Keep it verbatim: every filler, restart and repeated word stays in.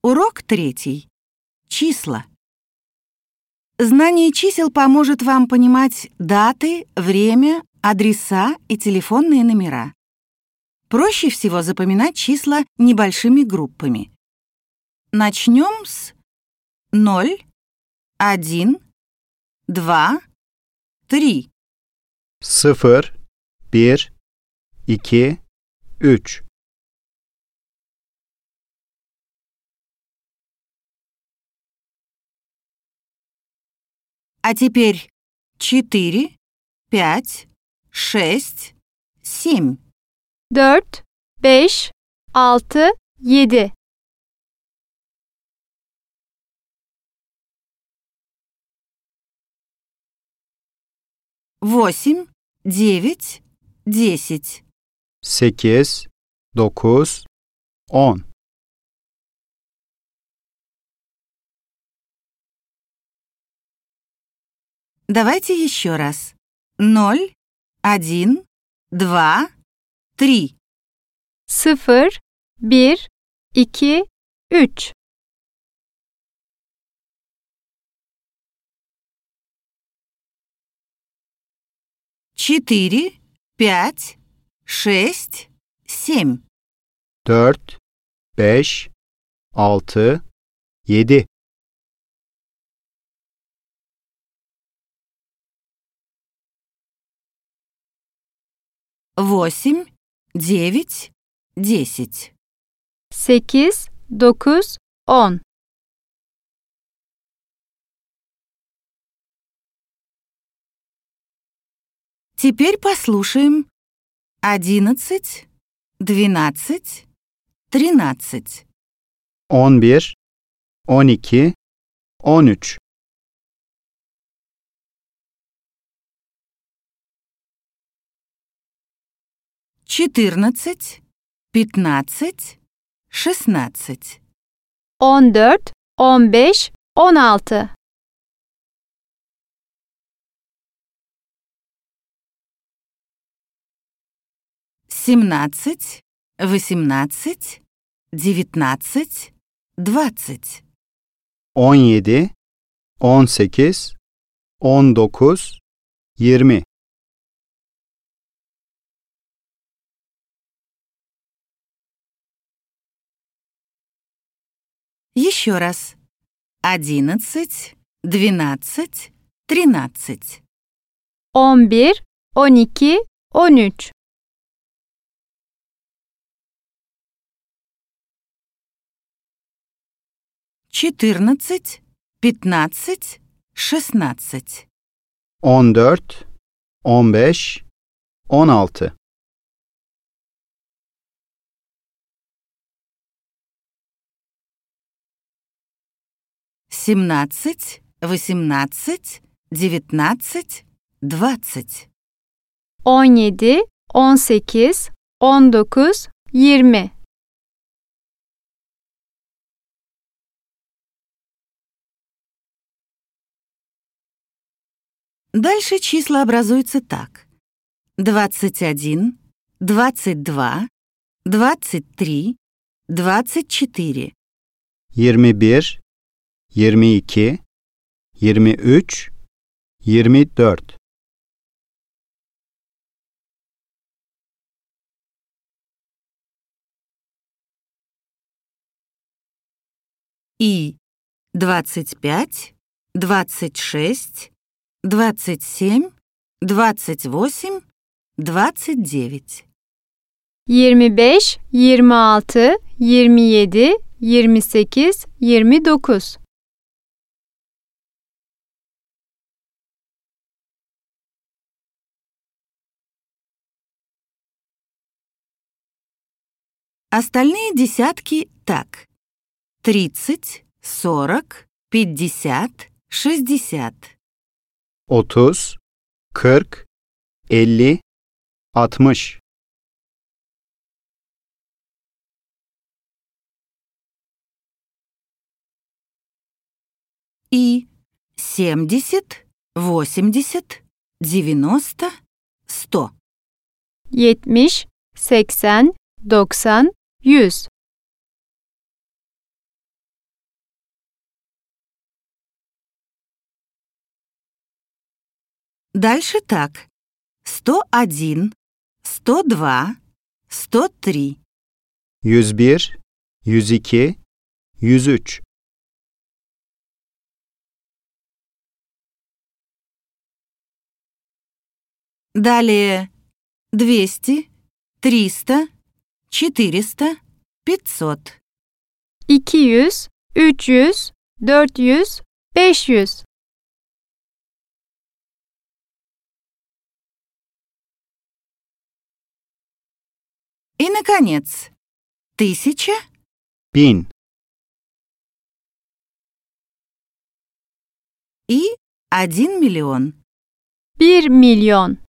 Урок третий. Числа. Знание чисел поможет вам понимать даты, время, адреса и телефонные номера. Проще всего запоминать числа небольшими группами. Начнем с ноль, один, два, три. Sıfır, bir, iki, üç. А теперь четыре, пять, шесть, семь. dört, beş, altı, yedi. Восемь, девять, десять. Sekiz, dokuz, on. Давайте еще раз. Ноль, один, два, три. sıfır, bir, iki, üç. Четыре, пять, шесть, семь. Dört, beş, altı, yedi. Восемь, девять, десять. sekiz, dokuz, on. Теперь послушаем. Одиннадцать, двенадцать, тринадцать. On bir, on iki, on üç. Четырнадцать, пятнадцать, шестнадцать. on dört, on beş, on altı. Семнадцать, восемнадцать, девятнадцать, двадцать. On yedi, on sekiz, on dokuz, yirmi. Еще раз. Одиннадцать, двенадцать, тринадцать. on bir, on iki, on üç. Четырнадцать, пятнадцать, шестнадцать. On dört, on beş, on altı. Семнадцать, восемнадцать, девятнадцать, двадцать. on yedi, on sekiz, on dokuz, yirmi. Дальше числа образуются так. двадцать один, двадцать два, двадцать три, двадцать четыре. Yirmi bir, yirmi iki, yirmi üç, yirmi dört. И двадцать пять, двадцать шесть, двадцать семь, двадцать восемь, двадцать девять. yirmi beş, yirmi altı, yirmi yedi, yirmi sekiz, yirmi dokuz. Остальные десятки так. тридцать, сорок, пятьдесят, шестьдесят. Otuz, kırk, elli, altmış. И семьдесят, восемьдесят, девяносто, сто. yetmiş, seksen, doksan, yüz. Дальше так. сто один, сто два, сто три. yüz bir, yüz iki, yüz üç. Далее двести, триста, четыреста, пятьсот. iki yüz, üç yüz, dört yüz, beş yüz. И, наконец, тысяча, bin, и один миллион. Bir milyon.